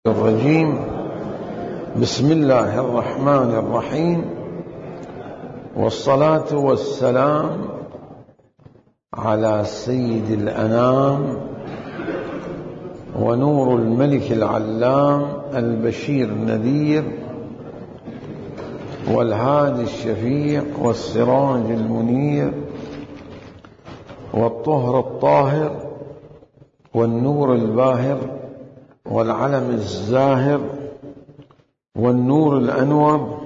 الرجيم. بسم الله الرحمن الرحيم، والصلاة والسلام على سيد الأنام ونور الملك العلام البشير النذير والهادي الشفيع والسراج المنير والطهر الطاهر والنور الباهر والعلم الزاهر والنور الأنور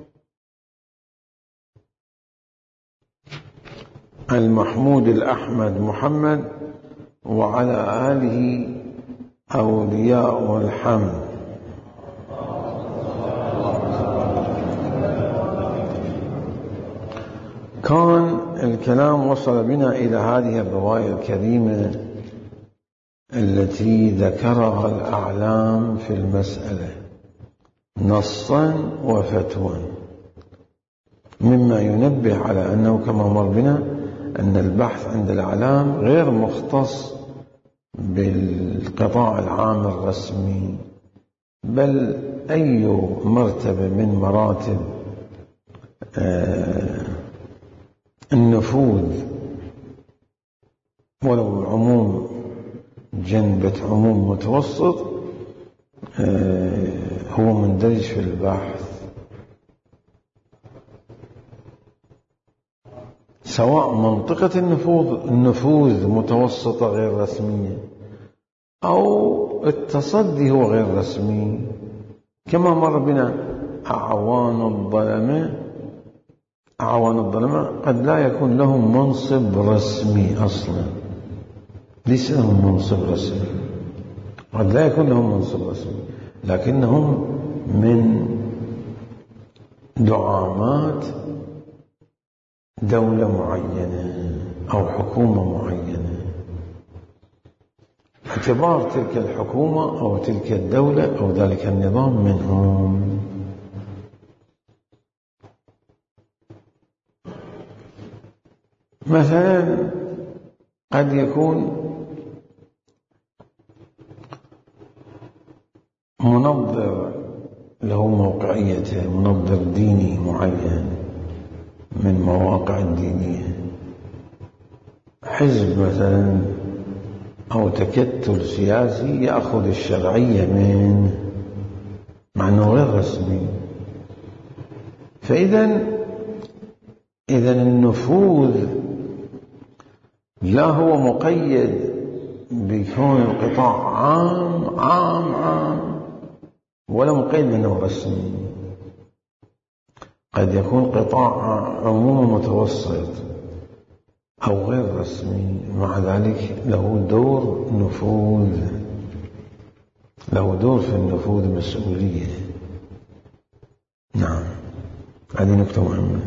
المحمود الأحمد محمد وعلى آله أولياء الحمد. كان الكلام وصل بنا إلى هذه الرواية الكريمة التي ذكرها الأعلام في المسألة نصا وفتوى، مما ينبه على أنه كما مر بنا أن البحث عند الأعلام غير مختص بالقطاع العام الرسمي، بل أي مرتبة من مراتب النفوذ ولو العموم جنبة عموم متوسط هو مندرج في البحث، سواء منطقة النفوذ متوسطة غير رسمية أو التصدي هو غير رسمي. كما مر بنا أعوان الظلمة قد لا يكون لهم منصب رسمي أصلا، ليس لهم منصب رسمي، قد لا يكون لهم منصب رسمي، لكنهم من دعامات دولة معينة أو حكومة معينة، اعتبار تلك الحكومة أو تلك الدولة أو ذلك النظام منهم. مثلا قد يكون منظر له موقعيته، منظر ديني معين من مواقع الدينية، حزب مثلا أو تكتل سياسي يأخذ الشرعية منه مع أنه غير رسمي. فإذا النفوذ لا هو مقيد بكون القطاع عام ولا مقيد بأنه رسمي، قد يكون قطاع عموم متوسط أو غير رسمي، مع ذلك له دور نفوذ، له دور في النفوذ مسؤولية. نعم، هذه نقطة مهمة.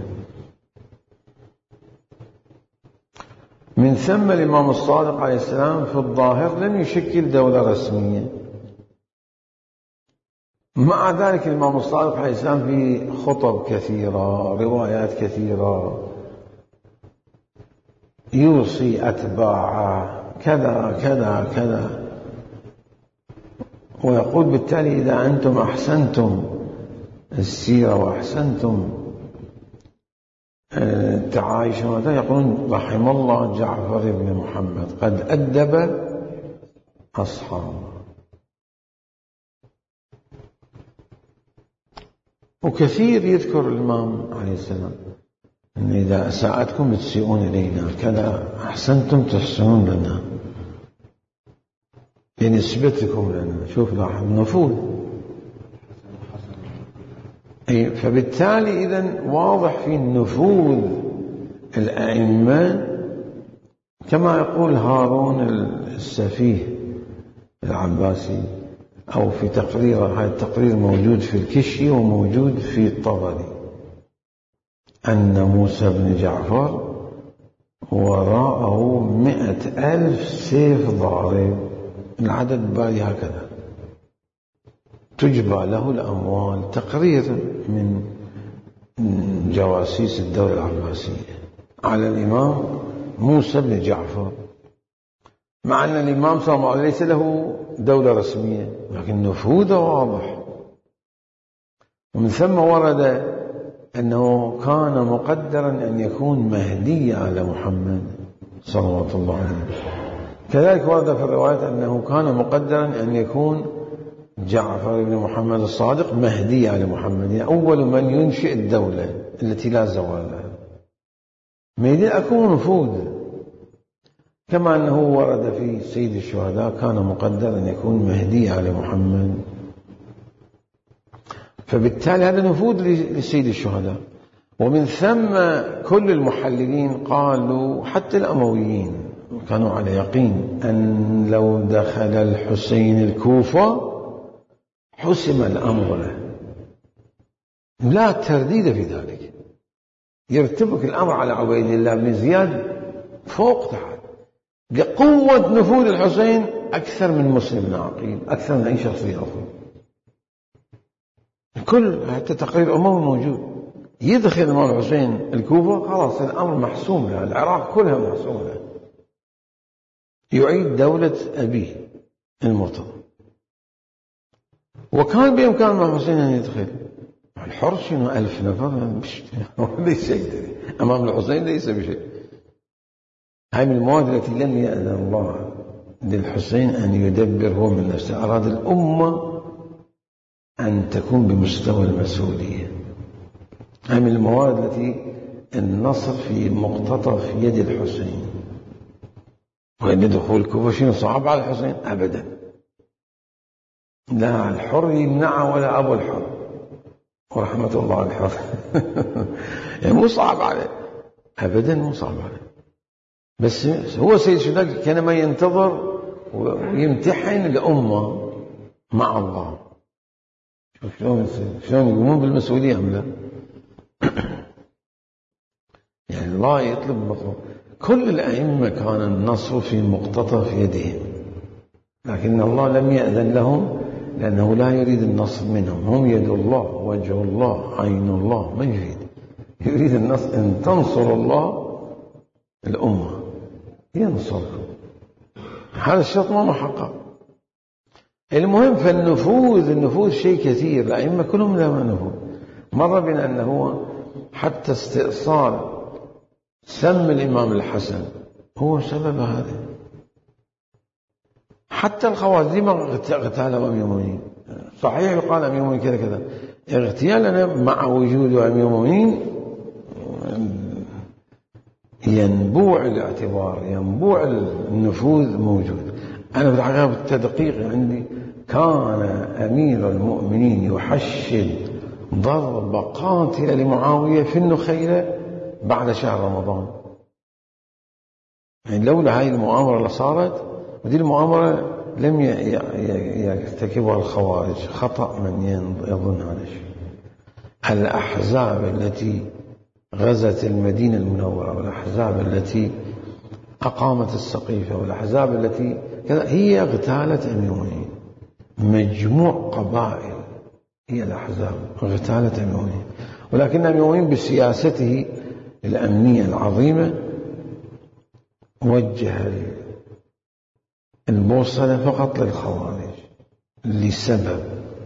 من ثم الإمام الصادق عليه السلام في الظاهر لم يشكل دولة رسمية، مع ذلك الإمام الصادق عليه السلام في خطب كثيرة، روايات كثيرة، يوصي أتباعه كذا كذا كذا، ويقول بالتالي إذا أنتم أحسنتم السيرة وأحسنتم التعايش، يقولون رحم الله جعفر بن محمد قد أدب أصحابه. وكثير يذكر الإمام عليه السلام أن إذا أساءتكم تسيئون إلينا، كذا أحسنتم تحسنون لنا بنسبتكم لنا. شوف لاحظ نفوذ. فبالتالي إذن واضح في نفوذ الأئمة، كما يقول هارون السفيه العباسي، أو في تقرير، هذا التقرير موجود في الكشي وموجود في الطبري، أن موسى بن جعفر وراءه 100,000 سيف ضارب، العدد بالي هكذا، تجبى له الأموال. تقرير من جواسيس الدولة العباسية على الإمام موسى بن جعفر. مع أن الإمام صلى الله عليه وسلم ليس له دولة رسمية، لكن نفوذه واضح. ومن ثم ورد أنه كان مقدرا أن يكون مهدي على محمد صلوات الله عليه. كذلك ورد في الروايات أنه كان مقدرا أن يكون جعفر بن محمد الصادق مهدي على محمد، يعني أول من ينشئ الدولة التي لا زوال لها. مهدي أكون نفوذ، كما أنه ورد في سيد الشهداء كان مقدرا أن يكون مهدي على محمد. فبالتالي هذا نفوذ لسيد الشهداء. ومن ثم كل المحللين قالوا، حتى الأمويين كانوا على يقين أن لو دخل الحسين الكوفة حسم الأمر له، لا ترديد في ذلك، يرتبك الأمر على عبيد الله بن زياد فوق تحت، لقوة نفوذ الحسين أكثر من مسلم بن عقيل، أكثر من أي شخصية أخرى. الكل حتى تقرير أموي موجود، يدخل الإمام الحسين الكوفة خلاص الأمر محسوم له، العراق كلها محسوم له، يعيد دولة أبيه المرتضى. وكان بإمكان الإمام الحسين أن يدخل الحر شنو 1000 نفر ليس شيء أمام الحسين، ليس بشيء. هاي من المواد التي لم يأذن الله للحسين أن يدبر هو من نفسه، أراد الأمة أن تكون بمستوى المسؤولية. هاي من المواد التي النصر في مقتطف يد الحسين. وإن دخول الكوفة شنو صعب على الحسين؟ أبدا، لا الحر يمنعه ولا أبو الحر، ورحمة الله على الحر يعني مو صعب عليه أبدا، مو صعب عليه. بس هو سيد الشهداء كان ما ينتظر ويمتحن الأمة مع الله. شلون يقومون بالمسؤولية أم لا؟ يعني الله يطلب مطلوب. كل الأئمة كان النصر في مقتطف يدهم، لكن الله لم يأذن لهم لأنه لا يريد النصر منهم. هم يد الله، وجه الله، عين الله، ما يريد النصر. إن تنصر الله الأمة ينصركم، هذا الشرط ما محقق. المهم النفوذ شيء كثير، الأئمة كلهم لهم نفوذ. مر بنا أنه حتى استئصال سم الإمام الحسن هو سبب هذا. حتى الخوارج ما اغتال أمير المؤمنين، صحيح يقال أمير المؤمنين كذا كذا، اغتيالنا مع وجود أمير المؤمنين ينبوع الاعتبار، ينبوع النفوذ موجود. أنا في الحقيقة بالتدقيق عندي كان أمير المؤمنين يحشد ضرب قاتل لمعاوية في النخيلة بعد شهر رمضان. يعني لولا هاي المؤامرة اللي صارت، ودي المؤامرة لم يرتكبها الخوارج، خطأ من يظن هذا الشيء. الأحزاب التي غزت المدينة المنورة، والأحزاب التي أقامت السقيفة، والأحزاب التي كذا، هي اغتالت أمير المؤمنين. مجموع قبائل هي الأحزاب اغتالت أمير المؤمنين، ولكن أمير المؤمنين بسياسته الأمنية العظيمة وجه البوصلة فقط للخوارج لسبب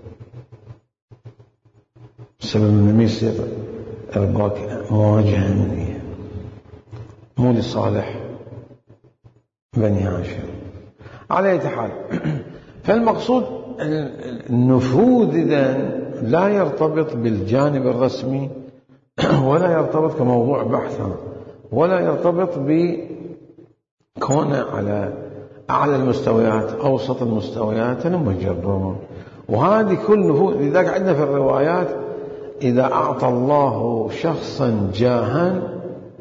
لم يصير إرباك مواجهة أمنية، مو لصالح بني هاشم. على أي حال، فالمقصود النفوذ إذن لا يرتبط بالجانب الرسمي، ولا يرتبط كموضوع بحث، ولا يرتبط بكونه على أعلى المستويات، أوسط المستويات، مجرد. وهذه كل نفوذ. لذلك عندنا في الروايات إذا أعطى الله شخصا جاها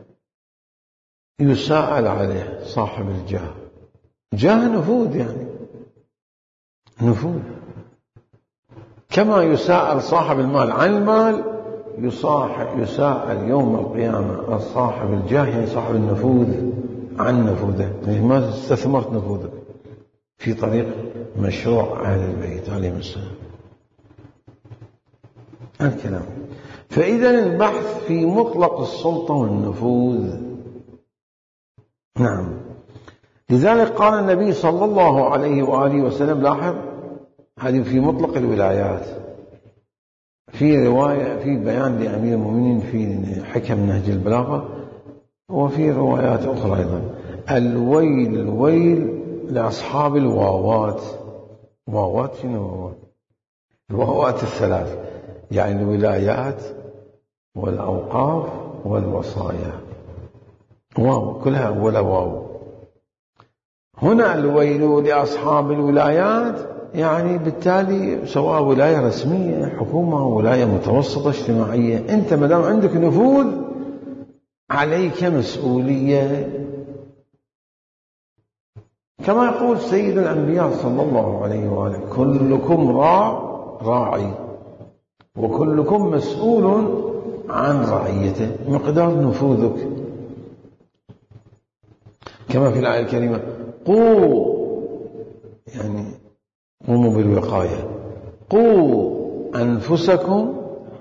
يساءل عليه صاحب الجاه. جاه نفوذ، يعني نفوذ. كما يساءل صاحب المال عن المال، يساءل يوم القيامة صاحب الجاه، يعني صاحب النفوذ عن نفوذه، يعني ما استثمرت نفوذك في طريق مشروع أهل البيت عليهم السلام. الكلام. فإذا البحث في مطلق السلطة والنفوذ. نعم. لذلك قال النبي صلى الله عليه وآله وسلم، لاحظ هذه في مطلق الولايات، في رواية في بيان لأمير المؤمنين في حكم نهج البلاغة، وفي روايات أخرى أيضا: الويل الويل لأصحاب الواوات. واوات شنو هو؟ الواوات الثلاث، يعني الولايات والأوقاف والوصايا، واو كلها ولا واو. هنا الويل لأصحاب الولايات، يعني بالتالي سواء ولاية رسمية حكومة ولاية متوسطة اجتماعية، أنت مدام عندك نفوذ عليك مسؤولية، كما يقول سيد الأنبياء صلى الله عليه وآله: كلكم راعي وكلكم مسؤول عن رعيته. مقدار نفوذك كما في الآية الكريمة: قوا، يعني قوموا بالوقاية، قوا أنفسكم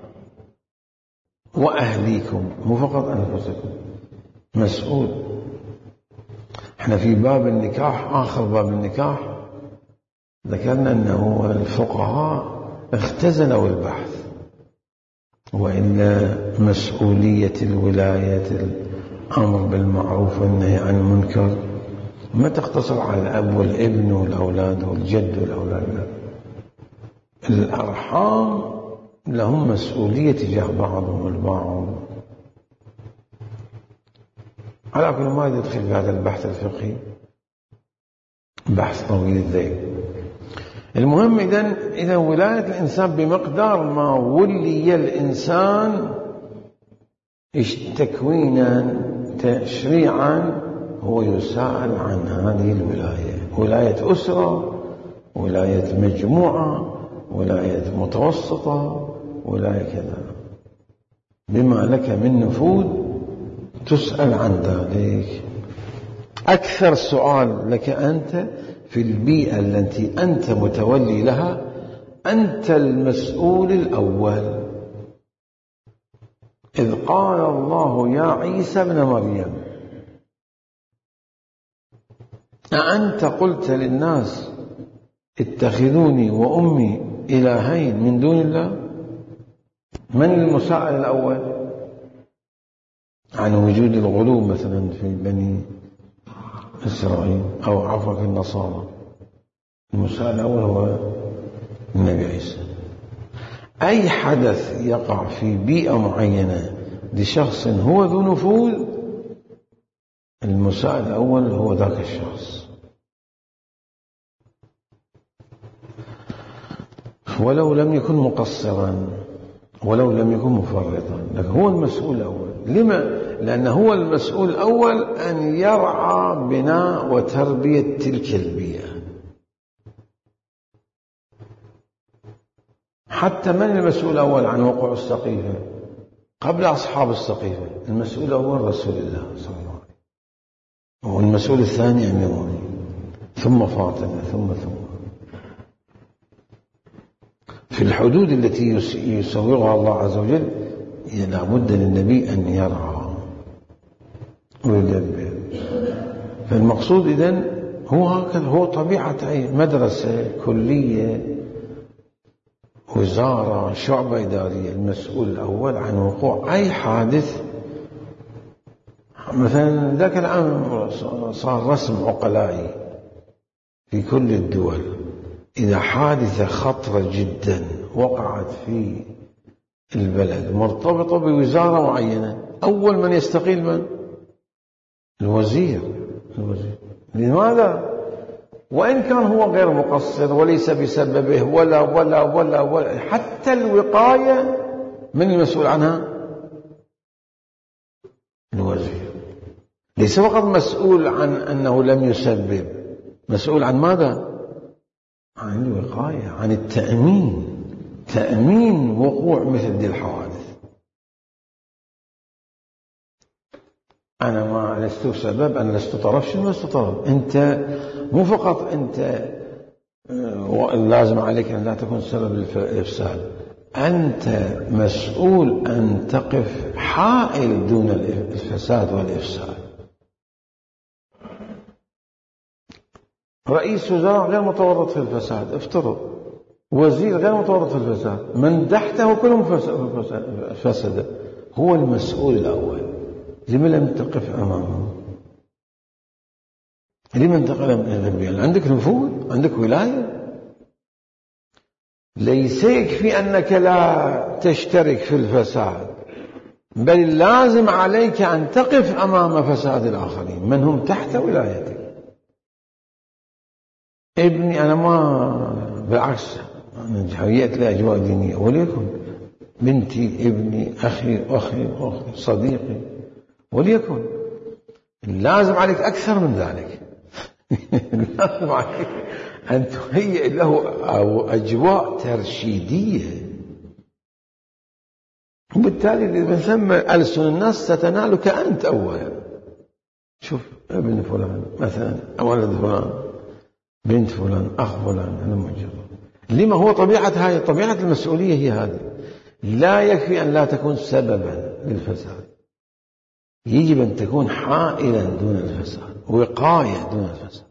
وأهليكم، مو فقط أنفسكم، مسؤول. احنا في باب النكاح، آخر باب النكاح، ذكرنا أنه الفقهاء اختزلوا البحث، وإن مسؤولية الولاية الأمر بالمعروف والنهي عن المنكر ما تقتصر على الأب والابن والأولاد والجد والأولاد، الأرحام لهم مسؤولية تجاه بعضهم البعض. على كل ما يدخل في هذا البحث الفقهي، بحث طويل الذيل. المهم إذا ولاية الإنسان بمقدار ما ولي الإنسان تكوينا تشريعا، هو يسأل عن هذه الولاية: ولاية أسرة، ولاية مجموعة، ولاية متوسطة، ولاية كذا، بما لك من نفوذ تسأل عن ذلك. أكثر سؤال لك أنت في البيئة التي أنت متولي لها، أنت المسؤول الأول. إذ قال الله يا عيسى ابن مريم: أأنت قلت للناس اتخذوني وأمي إلهين من دون الله؟ من المسائل الأول عن وجود الغلو مثلا في بني إسرائيل، أو عفوا في النصارى؟ المسائل الأول هو النبي عيسى. أي حدث يقع في بيئة معينة لشخص هو ذو نفوذ، المسائل الأول هو ذاك الشخص، ولو لم يكن مقصرا، ولو لم يكن مفرطا، لكن هو المسؤول الأول. لما؟ لأنه هو المسؤول الأول أن يرعى بناء وتربية تلك البيئة. حتى من المسؤول الأول عن وقوع السقيفة قبل أصحاب السقيفة؟ المسؤول الأول رسول الله صلى الله عليه وسلم، والمسؤول الثاني أمير المؤمنين، ثم فاطمة، ثم في الحدود التي يصورها الله عز وجل لابد للنبي أن يرعى ويدبر. فالمقصود إذن هو هكذا، هو طبيعة أي مدرسة، كلية، وزارة، شعبة إدارية، المسؤول الأول عن وقوع أي حادث. مثلا ذاك العام صار رسم عقلائي في كل الدول: إذا حادثة خطرة جدا وقعت في البلد مرتبطة بوزارة معينة، أول من يستقيل من؟ الوزير. لماذا؟ وإن كان هو غير مقصر وليس بسببه ولا ولا ولا ولا، حتى الوقاية من المسؤول عنها؟ الوزير. ليس فقط مسؤول عن أنه لم يسبب، مسؤول عن ماذا؟ عن الوقاية، عن التأمين، تأمين وقوع مثل دي الحوادث. أنا ما لست سبب، أنا لست طرف. شنو لست طرف؟ أنت مو فقط أنت لازم عليك أن لا تكون سبب الإفساد، أنت مسؤول أن تقف حائل دون الفساد والإفساد. رئيس وزراء غير متورط في الفساد، افترض وزير غير متورط في الفساد، من تحته كلهم فسد، هو المسؤول الأول. لمن لم تقف أمامه؟ لمن تقف؟ عندك نفوذ، عندك ولاية. ليس يكفي أنك لا تشترك في الفساد، بل اللازم عليك أن تقف أمام فساد الآخرين من هم تحت ولايتك. ابني أنا ما بالعكس، أنا هيئت لي أجواء دينية، وليكن بنتي، ابني، أخي صديقي، وليكن لازم عليك أكثر من ذلك. لازم عليك أن تهيئ له أجواء ترشيدية، وبالتالي إذا ثم ألسن الناس ستنالك أنت أولا. شوف ابن فلان مثلا، ولد فلان، بنت فلان، أخ فلان، أنا مجرد. لما هو طبيعة المسؤولية هي هذه. لا يكفي أن لا تكون سببا للفساد، يجب أن تكون حائلا دون الفساد، وقاية دون الفساد،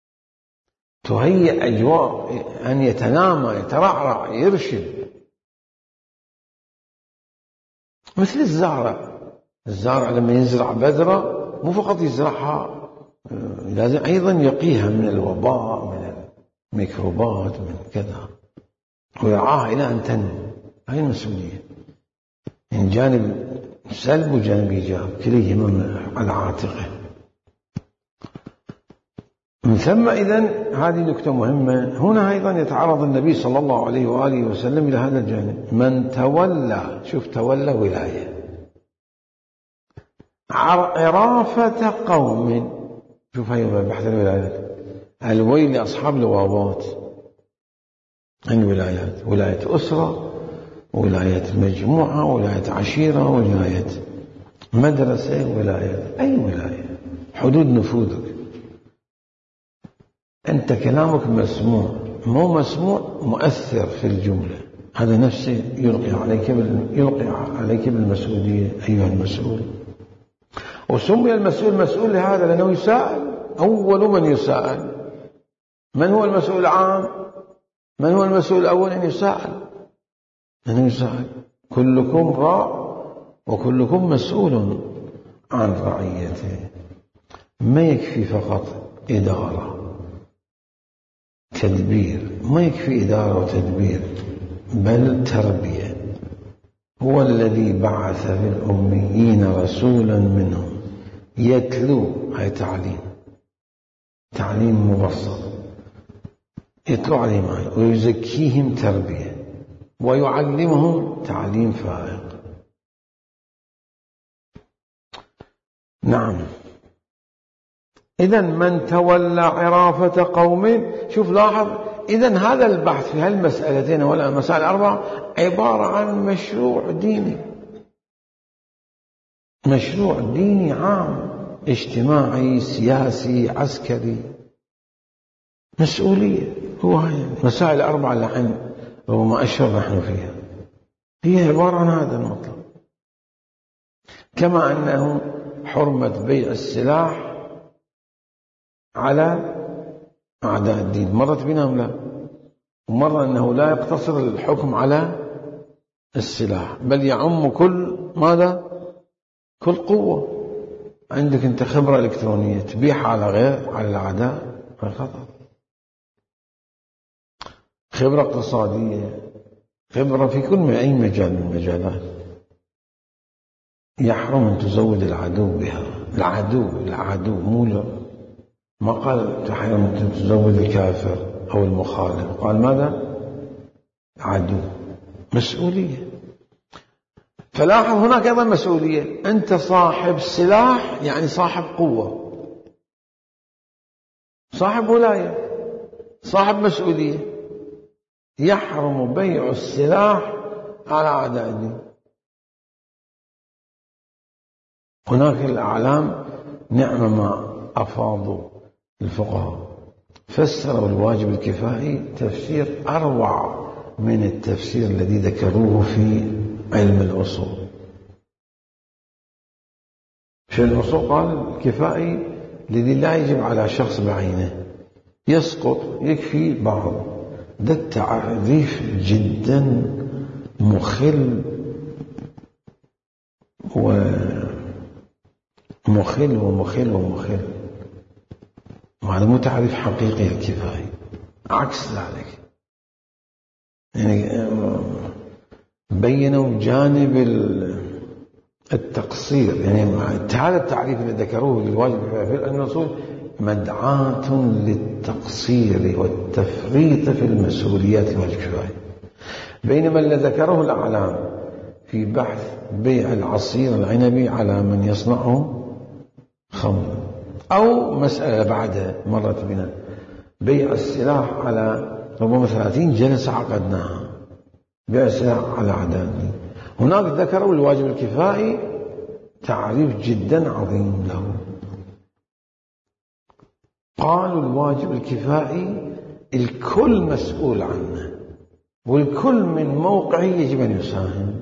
تهيئ أجواء أن يتنامى، يترعرع، يرشد. مثل الزارع لما يزرع بذرة مو فقط يزرعها، لازم أيضا يقيها من الوباء، من الميكروبات، من كذا، ويرعاها إلى أن تنمو. هاي المسؤولية، من جانب سلب وجانب إيجاب، كليهما على عاتقه. من ثم إذن هذه نكتة مهمة. هنا أيضا يتعرض النبي صلى الله عليه وآله وسلم إلى هذا الجانب. من تولى، شوف تولى ولاية، عرافة قوم، شوف هاي بحث الولايات، الويل لأصحاب الغابات. الولايات ولاية أسرة، ولاية مجموعة، ولاية عشيرة، ولاية مدرسة، ولاية أي ولاية، حدود نفوذك. أنت كلامك مسموع، مو مسموع مؤثر في الجملة، هذا نفسه يلقي عليك بالمسؤولية أيها المسؤول. وسمي المسؤول مسؤول لهذا لأنه يسأل، أول من يسأل. من هو المسؤول العام؟ من هو المسؤول الأول أن يسأل؟ أن يسأل. كلكم راع وكلكم مسؤول عن رعيته. ما يكفي فقط إدارة تدبير، ما يكفي إدارة وتدبير، بل تربية. هو الذي بعث في الأميين رسولا منهم يتلو، هي تعليم مبسط، يتلو عليهم ويزكيهم تربية، ويعلمهم تعليم فائق. نعم. إذن من تولى عرافة قوم، شوف لاحظ، إذن هذا البحث في هالمسألتين ولا المسائل الأربعة عبارة عن مشروع ديني، مشروع ديني عام، اجتماعي، سياسي، عسكري، مسؤولية. هو هاي المسائل الأربعة اللي ربما أشهر نحن فيها، هي عبارة عن هذا المطلب. كما أنه حرمة بيع السلاح على أعداء الدين، مرت بنا أم لا؟ ومرة أنه لا يقتصر الحكم على السلاح، بل يعم كل ماذا؟ كل قوة. عندك أنت خبرة إلكترونية تبيعها على الأعداء، خطأ. خبرة اقتصادية، خبرة في كل أي مجال من المجالات، يحرم أن تزود العدو بها. العدو مو، ما قال تحرم أن تزود الكافر أو المخالف، قال ماذا؟ عدو. مسؤولية. فلاحظ هناك أيضا مسؤولية. أنت صاحب سلاح يعني صاحب قوة، صاحب ولاية، صاحب مسؤولية. يحرم بيع السلاح على أعداء الدين. هناك الأعلام نعم ما أفاضوا الفقهاء، فسروا الواجب الكفائي تفسير أروع من التفسير الذي ذكروه في علم الأصول. في الأصول قال الكفائي الذي لا يجب على شخص بعينه، يسقط، يكفي بعض. ده التعريف جدا مخل ومخل. وهذا مو تعريف حقيقي الكفاية، عكس ذلك. يعني بينوا جانب التقصير. يعني هذا التعريف اللي ذكروه للواجب في النصوص مدعاة للتقصير والتفريط في المسؤوليات الواجب الكفاية. بينما اللي ذكره الأعلام في بحث بيع العصير العنبي على من يصنعه خمر، أو مسألة بعدها مرت بنا بيع السلاح على ربما 30 جلسة عقدناها، بيع السلاح على عدد. هناك ذكروا الواجب الكفائي تعريف جدا عظيم له. قالوا الواجب الكفائي الكل مسؤول عنه، والكل من موقعه يجب أن يساهم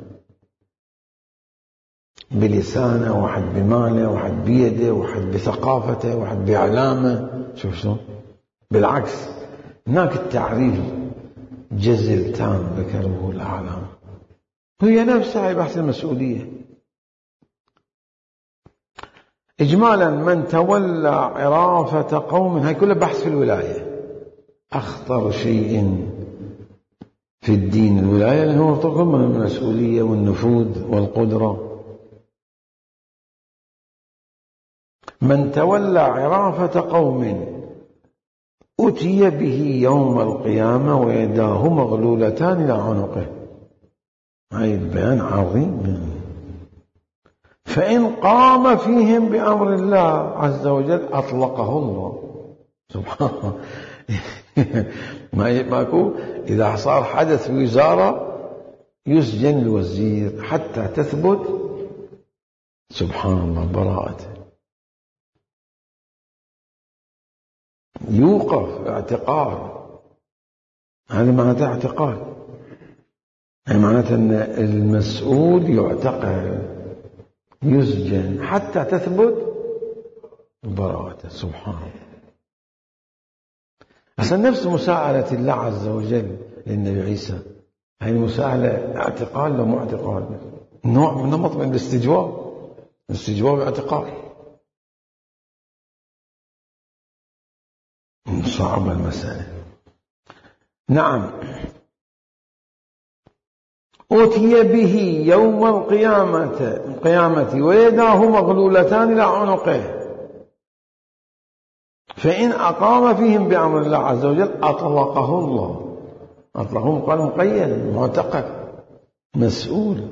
بلسانه، واحد بماله، واحد بيده، واحد بثقافته، واحد بإعلامه. شوف شلون. بالعكس هناك التعريف جزل تام ذكره الأعلام، هي نفسها بحث المسؤولية. إجمالا من تولى عرافة قوم، هاي كلها بحث في الولاية. أخطر شيء في الدين الولاية، لأنه تضمن المسؤولية والنفوذ والقدرة. من تولى عرافة قوم أتي به يوم القيامة ويداه مغلولتان إلى عنقه. هاي البيان عظيم. فإن قام فيهم بأمر الله عز وجل أطلقه الله. سبحان الله. ماكو إذا صار حدث في وزارة يسجن الوزير حتى تثبت سبحان الله براءته، يوقف اعتقال. هذا معناته اعتقال، يعني معناته أن المسؤول يعتقل يسجن حتى تثبت براءته. سبحان الله. أصلا نفس مساءلة الله عز وجل للنبي عيسى، هذه المساءلة اعتقال لو مو اعتقال، نوع من نمط من الاستجواب، الاستجواب اعتقال. صعبة المسألة. نعم. أتي به يوم القيامة ويداه مغلولتان إلى عنقه، فإن أقام فيهم بأمر الله عز وجل أطلقه الله. أطلقهم قال مقيد، معتقل، مسؤول.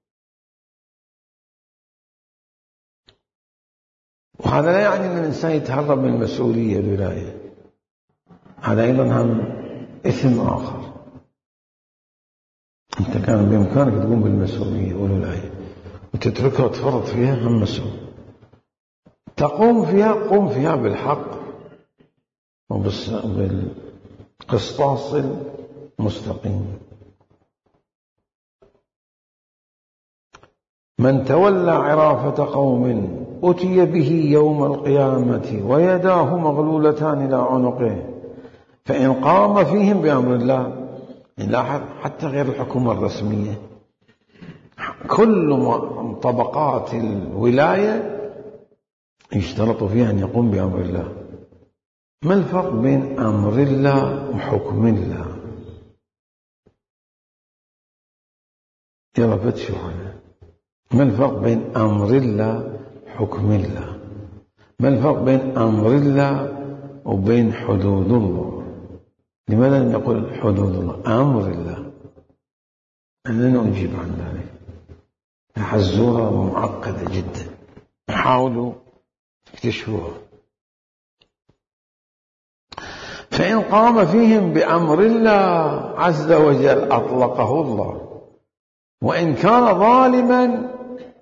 وهذا لا يعني أن الإنسان يتهرب من المسؤولية الولاية، هذا أيضا هم إثم آخر. أنت كان بإمكانك تقوم بالمسؤولية والولاية وتتركها وتفرط فيها، هم مسؤول. تقوم فيها، قوم فيها بالحق وبالقسطاس المستقيم. من تولى عرافة قوم أتي به يوم القيامة ويداه مغلولتان إلى عنقه، فإن قام فيهم بأمر الله. نلاحظ حتى غير الحكومة الرسمية، كل طبقات الولاية يشترط فيها أن يقوم بأمر الله. ما الفرق بين أمر الله وحكم الله؟ يلا فتشوا هذا. ما الفرق بين أمر الله وحكم الله؟ ما الفرق بين أمر الله وبين حدود الله؟ لماذا لم يقول حدود الله؟ أمر الله. أنا لا أجيب عن ذلك. حزورة معقدة جدا، حاولوا اكتشفوها. فإن قام فيهم بأمر الله عز وجل أطلقه الله، وإن كان ظالما،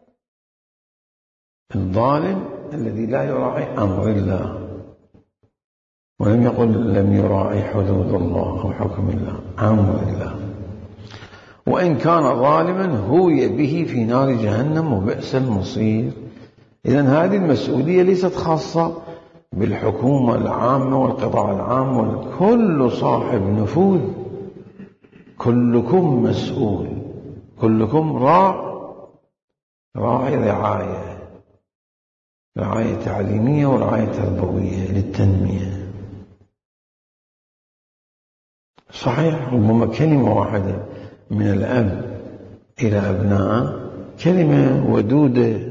الظالم الذي لا يراعي أمر الله، ولم يقل لم يراعي حدود الله أو حكم الله، أمر الله. وإن كان ظالما هوي به في نار جهنم وبئس المصير. إذن هذه المسؤولية ليست خاصة بالحكومة العامة والقطاع العام، كل صاحب نفوذ، كلكم مسؤول، كلكم راعي رعاية تعليمية ورعاية تربوية للتنمية. صحيح ربما كلمة واحدة من الأب إلى أبنائه كلمة ودودة،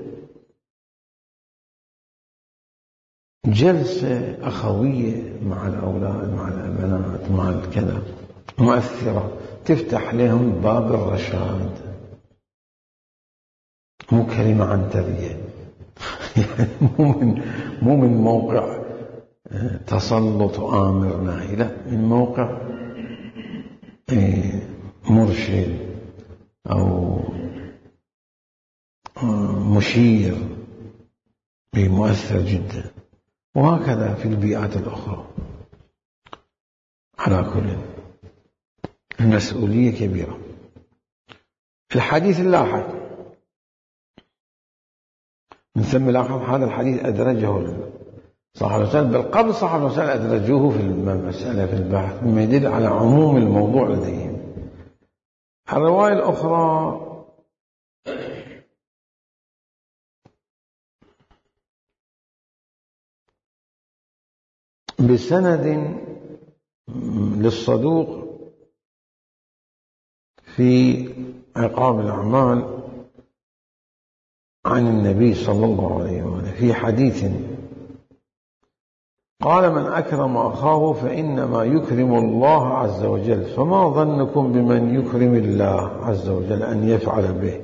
جلسة أخوية مع الأولاد مع البنات مع الكذا مؤثرة تفتح لهم باب الرشاد، مو كلمة عن تربية يعني مو من موقع تسلط وآمر ناهي، لا، من موقع مرشد أو مشير مؤثر جدا. وهكذا في البيئات الأخرى. على كل المسؤولية كبيرة. الحديث اللاحق من ثم لاحظ هذا الحديث أدرجه صلى الله عليه وسلم، بل قبل صلى الله عليه وسلم أدرجوه في المسألة في البحث، مما يدل على عموم الموضوع لديهم. الرواية الأخرى بسند للصدوق في عقاب الأعمال عن النبي صلى الله عليه وسلم في حديث قال: من أكرم أخاه فإنما يكرم الله عز وجل، فما ظنكم بمن يكرم الله عز وجل أن يفعل به؟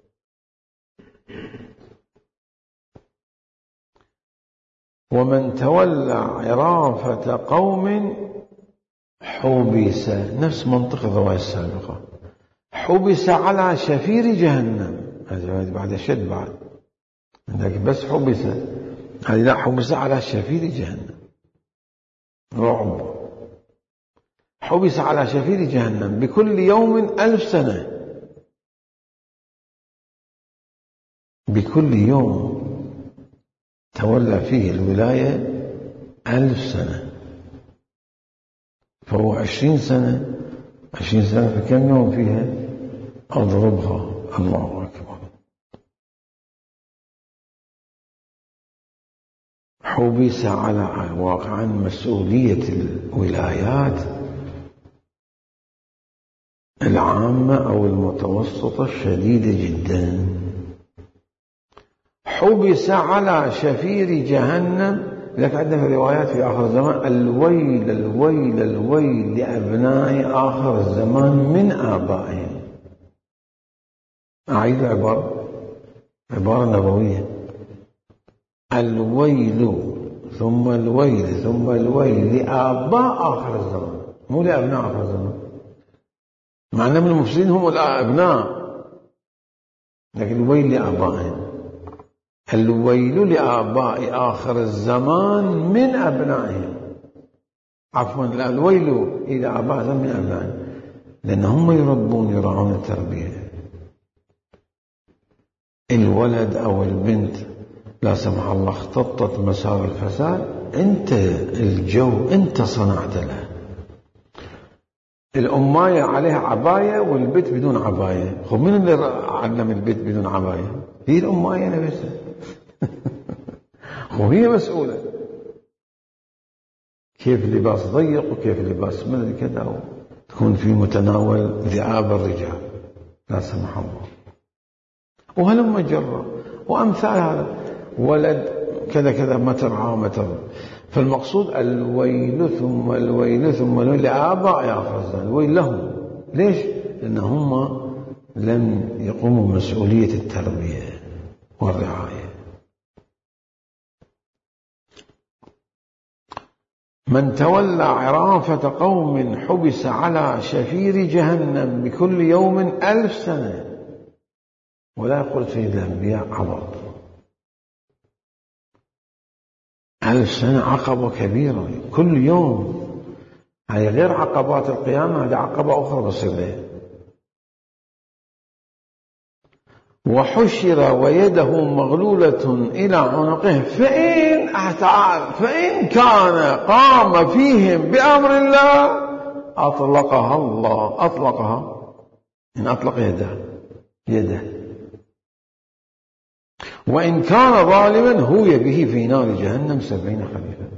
ومن تولى عرافة قوم حبس، نفس منطق الرواية السابقة، حبس على شفير جهنم. هذا بعد شد، بعد عندك بس حبس، هذه لا، حبس على شفير جهنم، رعب. حبس على شفير جهنم بكل يوم 1000 سنة، بكل يوم تولى فيه الولاية 1000 سنة، فهو 20 سنة. 20 سنة في كم يوم فيها؟ أضربها. الله أكبر. حبس على واقعا مسؤولية الولايات العامة أو المتوسطة شديدة جدا. حبس على شفير جهنم. لذلك عندنا في روايات في آخر الزمان: الويل الويل الويل لأبناء آخر الزمان من آبائهم. أعيد العبارة، عبارة نبوية: الويل ثم الويل ثم الويل لآباء آخر الزمان، مو لأبناء آخر الزمان. مع أن من المفسدين هم الأبناء، لكن الويل لآبائهم. الويل لآباء آخر الزمان من أبنائهم. عفوا، الويل إلى آباء الزمان من أبنائهم، لأن هم يرعون التربية. الولد أو البنت لا سمح الله اختطت مسار الفساد، أنت الجو أنت صنعت له. الأماية عليها عباية والبيت بدون عباية، خب من اللي علم البيت بدون عباية؟ هي الأماية نفسها. وهي مسؤولة كيف اللباس ضيق وكيف اللباس من كذا، تكون في متناول ذئاب الرجال لا سمح الله. وهلم جرة وأمثال هذا، ولد كذا كذا ما ترعاه ما ترعاه. فالمقصود الويل ثم الويل ثم الويل لآباء آخر الزمان، الويل لهم. ليش؟ لأن هم لم يقوموا بمسؤولية التربية والرعاية. من تولى عرافة قوم حبس على شفير جهنم بكل يوم 1000 سنة. ولا يقول سيد الأنبياء عبط. 1000 سنة عقبة كبيرة كل يوم، هي غير عقبات القيامة، هذه عقبة أخرى بصير لها. وحشر ويده مغلولة إلى عنقه فإن كان قام فيهم بأمر الله أطلقها الله، إن أطلق يده، وإن كان ظالما هوي به في نار جهنم 70 خريفا.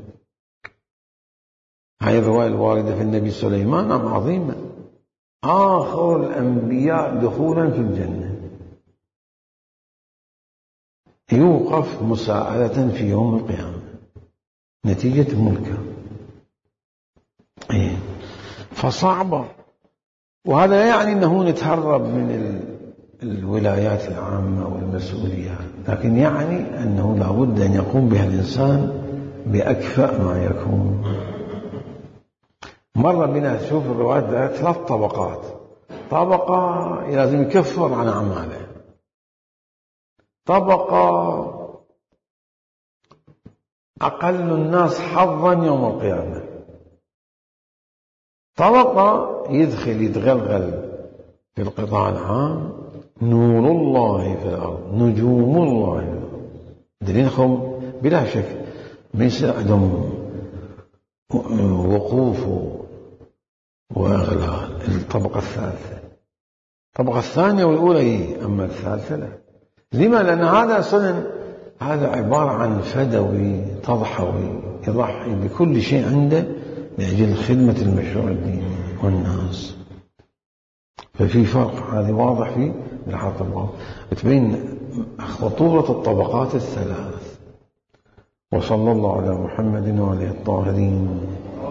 هذه الرواية الواردة في النبي سليمان عظيمة، آخر الأنبياء دخولا في الجنة، يوقف مساءلة في يوم القيامة نتيجة ملكه. فصعبة. وهذا يعني أنه نتهرب من الولايات العامة والمسؤوليات، لكن يعني أنه لا بد أن يقوم بها الإنسان بأكفأ ما يكون. مرة بنا تشوف الروايات 3 طبقات. طبقة لازم يكفر عن أعماله، طبقة أقل الناس حظا يوم القيامة، طبقة يتغلغل في القطاع العام، نور الله في الأرض، نجوم الله في الأرض، دليلهم بلا شك ما يصير عندهم وقوف وإغلال. الطبقة الثالثة، الطبقة الثانية والأولى أما الثالثة لا. لما؟ لأن هذا عبارة عن فدوي تضحوي، يضحي بكل شيء عنده لأجل خدمة المشروع الديني والناس. ففي فرق، هذا واضح في الحاطة، تبين خطورة الطبقات الثلاث. وصلى الله على محمد وعلى الطاهرين.